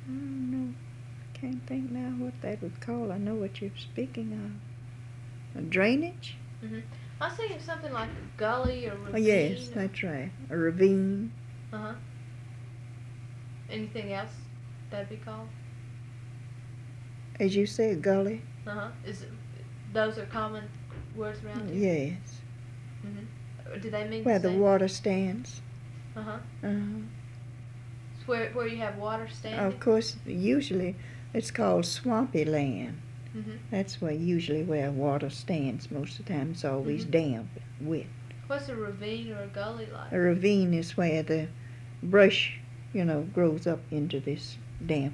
I don't know. Can't think now what that would call. I know what you're speaking of. A drainage? I was thinking something like a gully or ravine. Oh, yes, that's right. A ravine. Uh-huh. Anything else that'd be called? As you say, a gully. Those are common words around here? Yes. Do they mean Where the the same? water stands. Uh-huh. Uh-huh. It's where you have water standing? Of course, usually it's called swampy land. That's usually where water stands most of the time. It's always damp, wet. What's a ravine or a gully like? A ravine is where the brush, grows up into this damp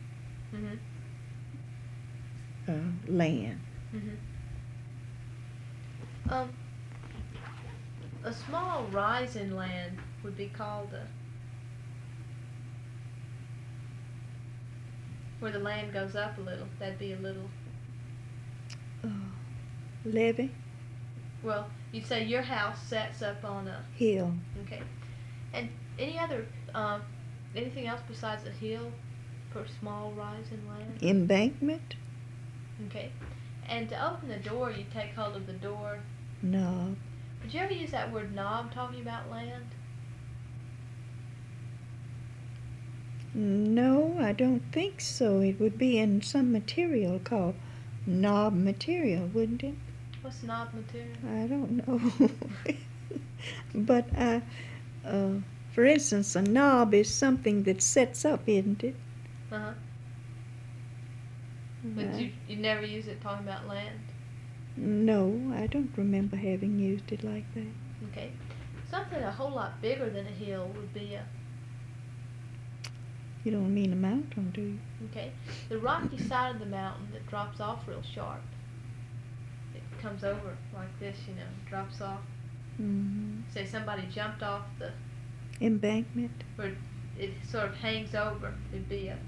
land. A small rise in land would be called where the land goes up a little. That'd be a little. Levee? Well, you'd say your house sets up on a hill. Okay. And anything else besides a hill for a small rise in land? Embankment? Okay. And to open the door, you take hold of the door. Knob. Would you ever use that word knob talking about land? No, I don't think so. It would be in some material called knob material, wouldn't it? What's knob material? I don't know. But, for instance, a knob is something that sets up, isn't it? Uh-huh. But you never use it talking about land? No, I don't remember having used it like that. Okay. Something a whole lot bigger than a hill would be a... You don't mean a mountain, do you? Okay. The rocky side of the mountain that drops off real sharp. It comes over like this, drops off. Say somebody jumped off the... Embankment? Where it sort of hangs over. It'd be a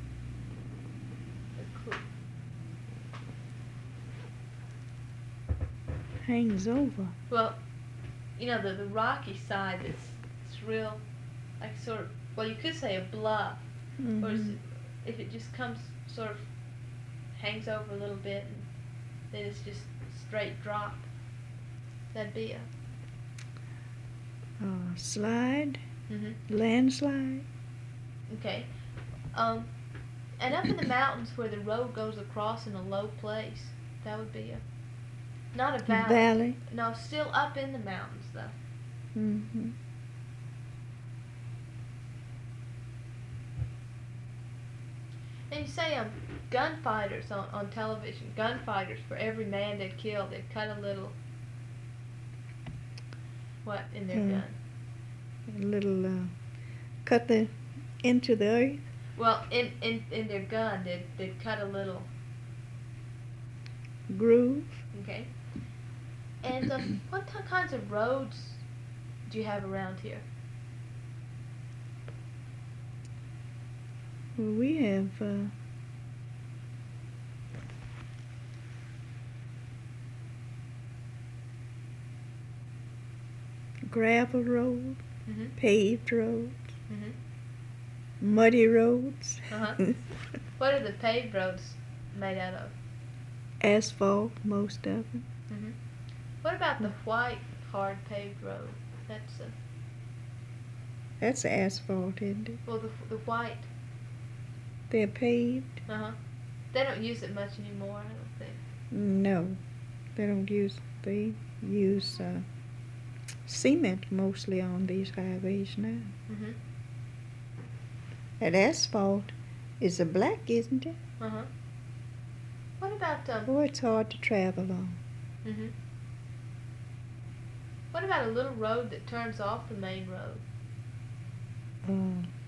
Hangs over? Well, the rocky side it's real, like sort of, well, you could say a bluff. Or if it just comes sort of hangs over a little bit and then it's just straight drop, that'd be a slide? Landslide? Okay. And up in the mountains where the road goes across in a low place, that would be not a valley. Valley? No, still up in the mountains though. And you say gunfighters on television, gunfighters, for every man they'd kill, they'd cut a little, what, in their gun? A little, cut into the earth? Well, in their gun, they'd cut a little groove. Okay. And what kinds of roads do you have around here? Well, we have gravel road, paved roads, muddy roads. What are the paved roads made out of? Asphalt, most of them. What about the white, hard paved road? That's asphalt, isn't it? Well, the white. They're paved? They don't use it much anymore, I don't think. No, they don't use. They use cement mostly on these highways now. That asphalt is a black, isn't it? What about Oh, it's hard to travel on. What about a little road that turns off the main road?